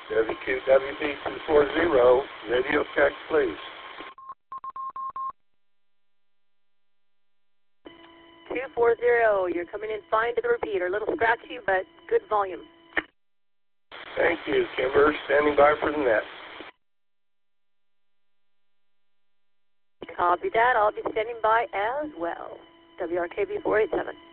WQWB240, radio check, please. 240, you're coming in fine to the repeater. A little scratchy, but good volume. Thank you, Kimber. Standing by for the net. Copy that. I'll be standing by as well. WRKB 487.